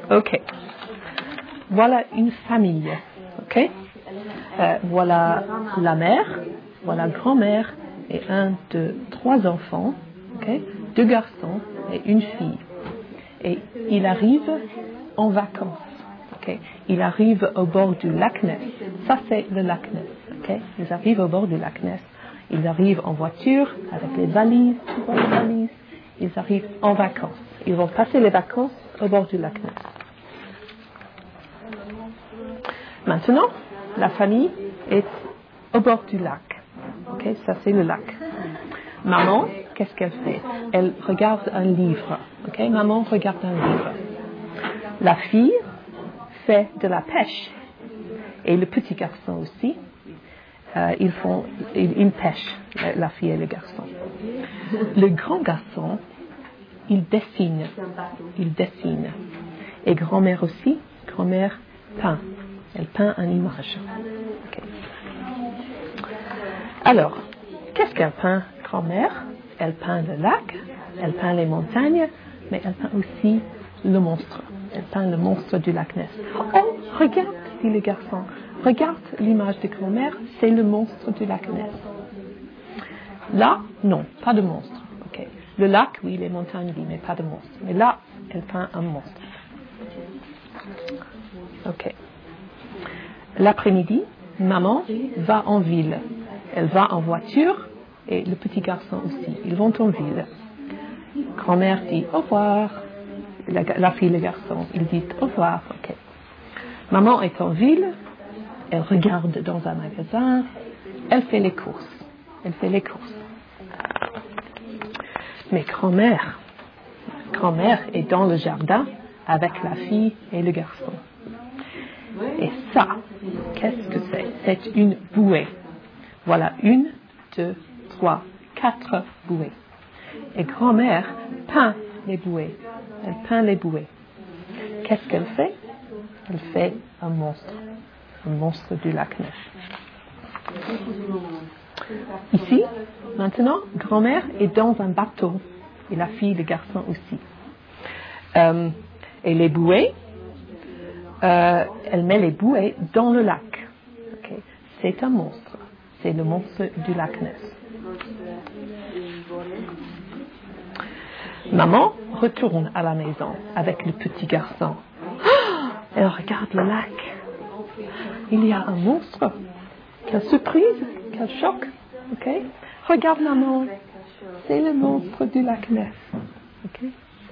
Ok. Voilà une famille. Ok. Voilà la mère, voilà grand-mère et 1, 2, 3 enfants. Ok. 2 garçons et une fille. Et il arrive en vacances. Okay. Il arrive au bord du lac Ness. Ça, c'est le lac Ness. Okay. Ils arrivent au bord du lac Ness. Ils arrivent en voiture avec les valises. Tu vois les valises? Ils arrivent en vacances. Ils vont passer les vacances au bord du lac Ness. Maintenant, la famille est au bord du lac. Okay. Ça, c'est le lac. Maman, qu'est-ce qu'elle fait? Elle regarde un livre. Okay. Maman regarde un livre. La fille fait de la pêche. Et le petit garçon aussi. Ils pêchent, la fille et le garçon. Le grand garçon, il dessine. Il dessine. Et grand-mère aussi. Grand-mère peint. Elle peint une image. Okay. Alors, qu'est-ce qu'elle peint, grand-mère? Elle peint le lac, elle peint les montagnes, mais elle peint aussi le monstre. Elle peint le monstre du lac Ness. Oh, regarde, dit le garçon. Regarde l'image de grand-mère, c'est le monstre du lac Ness. Là, non, pas de monstre. Okay. Le lac, oui, les montagnes, oui, mais pas de monstre. Mais là, elle peint un monstre. Ok. L'après-midi, maman va en ville. Elle va en voiture et le petit garçon aussi. Ils vont en ville. Grand-mère dit au revoir. La fille et le garçon, ils disent au revoir. Okay. Maman est en ville. Elle regarde dans un magasin. Elle fait les courses. Elle fait les courses. Mais grand-mère est dans le jardin avec la fille et le garçon. Et ça, qu'est-ce que c'est? C'est une bouée. Voilà, 1, 2, 3, 4 bouées. Et grand-mère peint les bouées. Elle peint les bouées. Qu'est-ce qu'elle fait? Elle fait un monstre du lac Ness. Ici, maintenant, grand-mère est dans un bateau. Et la fille, le garçon aussi. Et les bouées, elle met les bouées dans le lac. Okay. C'est un monstre. C'est le monstre du lac Ness. Maman retourne à la maison avec le petit garçon. Elle regarde le lac. Il y a un monstre. Quelle surprise, quel choc. Okay. Regarde maman. C'est le monstre du lac Ness. Okay.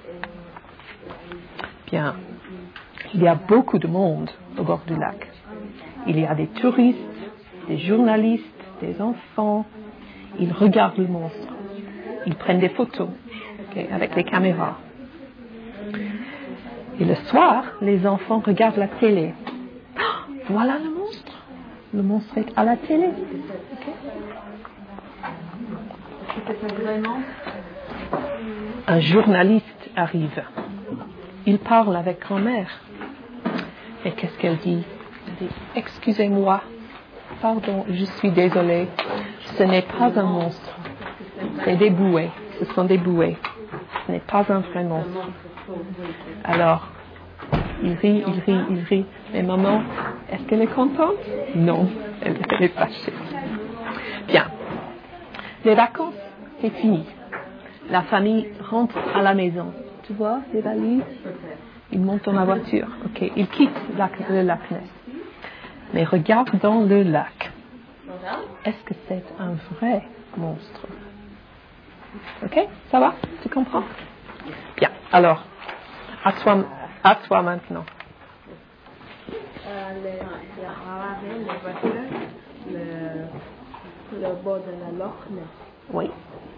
Bien. Il y a beaucoup de monde au bord du lac. Il y a des touristes, des journalistes, des enfants. Ils regardent le monstre. Ils prennent des photos, okay, avec les caméras. Et le soir, les enfants regardent la télé. Oh, voilà le monstre. Le monstre est à la télé. Okay. Un journaliste arrive. Il parle avec grand-mère. Et qu'est-ce qu'elle dit? Elle dit, excusez-moi, pardon, je suis désolée. Ce n'est pas un monstre. C'est des bouées. Ce sont des bouées. Ce n'est pas un vrai monstre. Alors, il rit. Mais maman, est-ce qu'elle est contente? Non, elle est fâchée. Bien. Les vacances, c'est fini. La famille rentre à la maison. Tu vois, les valises? Ils montent dans la voiture. Ok, ils quittent le lac Ness. Mais regarde dans le lac. Est-ce que c'est un vrai monstre? Ok, ça va? Tu comprends? Bien. Alors, à toi maintenant. Les voitures, le bord de la Loch Ness. Oui.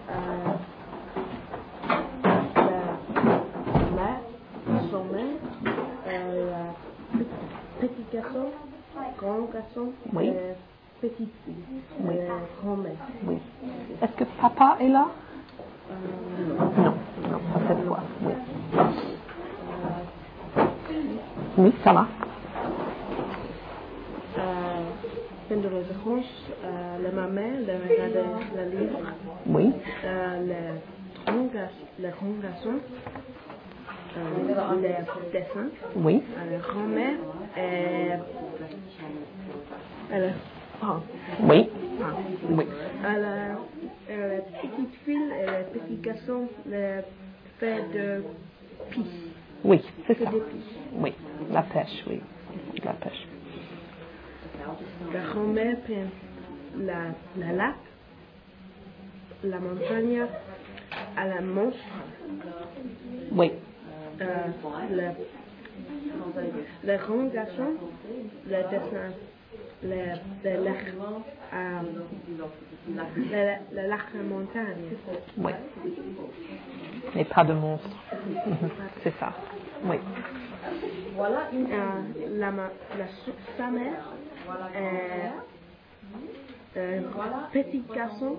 Son mère, petit garçon, grand garçon, oui. Petite fille, oui. grand-mère. Oui. Est-ce que papa est là? Non, pas cette fois. Oui. Oui, ça va. Pendant les vacances, la maman regarde le livre. Oui. Le grand garçon, les dessins. Oui. La grand-mère est... Oui. La petite fille et le petit garçon fait de pisse. Oui, c'est ça. Des pisses. Oui, la pêche, oui. La pêche. La grand-mère peint la lac, la montagne, à la monstre. Oui. Le grand garçon, le dessin, le lac à montagne. Oui. Mais pas de monstre. C'est ça. Oui. Sa mère est petit garçon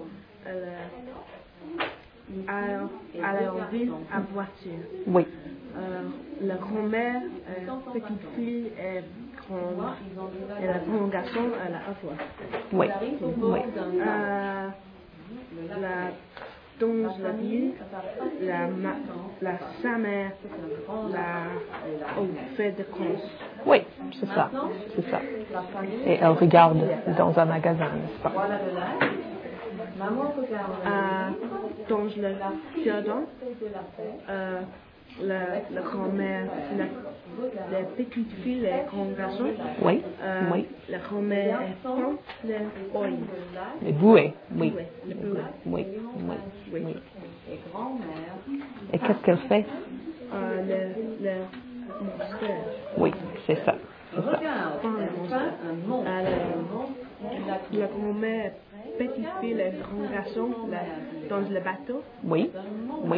à la ville à voiture. Oui. La grand-mère, petite fille et la grand garçon à la voiture. Oui. Oui. Dans la ville, sa mère fait de courses. Oui, c'est ça. C'est ça. Et elle regarde dans un magasin, n'est-ce pas? Dans le jardin, la grand-mère, la petite fille et le grand garçon. Oui. Oui. La grand-mère prend les bouées. Les bouées, oui. Les bouées. Oui, oui, oui. Et qu'est-ce qu'elle fait? Le monstre. Oui, c'est ça. C'est ça. La grand-mère, petite fille, le grand garçon dans le bateau. Oui, oui.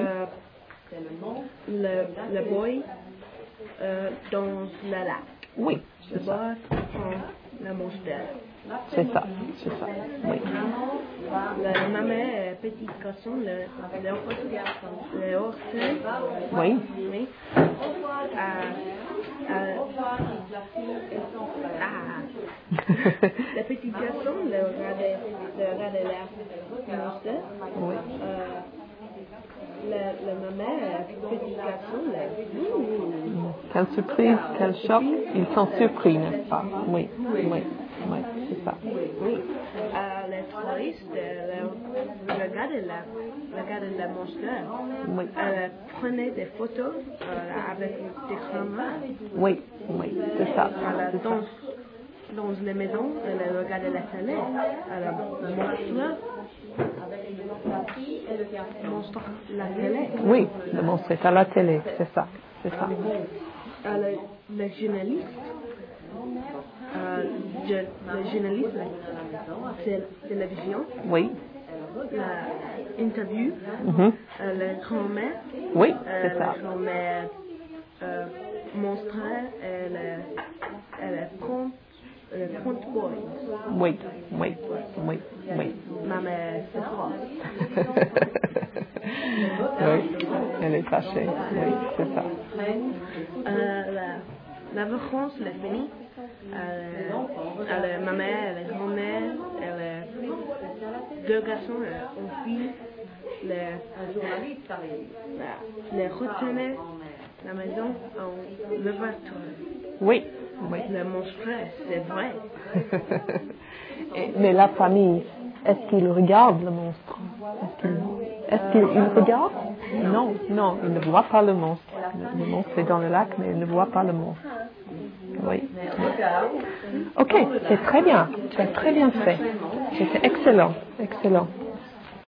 Le boy dans le lac. Oui, Le c'est ça. boy prend le monstre. C'est ça, c'est ça. Oui. La maman est petit garçon, le orteil. Oui. Oui. Le petit garçon, le regarde l'air monstre. Oui. La maman, petit garçon, Quelle surprise, quel choc. Ils sont surpris, n'est-ce pas? Oui, oui, oui, c'est ça. oui. Les touristes regardaient la monstre. Oui. Elle prenait des photos avec des caméras. Oui, oui, c'est ça. C'est ça. Dans les maisons, elle regardait la télé. Elle monstre la télé. Oui, le monstre est à la télé, c'est ça. C'est ça. Le journaliste, c'est télévision. Oui. L'interview, la grand-mère. Oui, c'est ça. La grand-mère montrait elle compte boys. Oui, oui, oui, oui. Ma mère, c'est quoi? Oui, elle est fâchée. Oui, c'est ça. La vacances, elle est finie. Ma mère, la grand-mère, deux garçons, une fille, les retourner la maison en voiture. Oui, oui. Le monstre, c'est vrai. Mais la famille, est-ce qu'ils regardent le monstre? Est-ce qu'ils regardent? Non, non, ils ne voient pas le monstre. Le monstre est dans le lac, mais ils ne voient pas le monstre. Oui. Ok, c'est très bien. Tu as très bien fait. C'était excellent, excellent.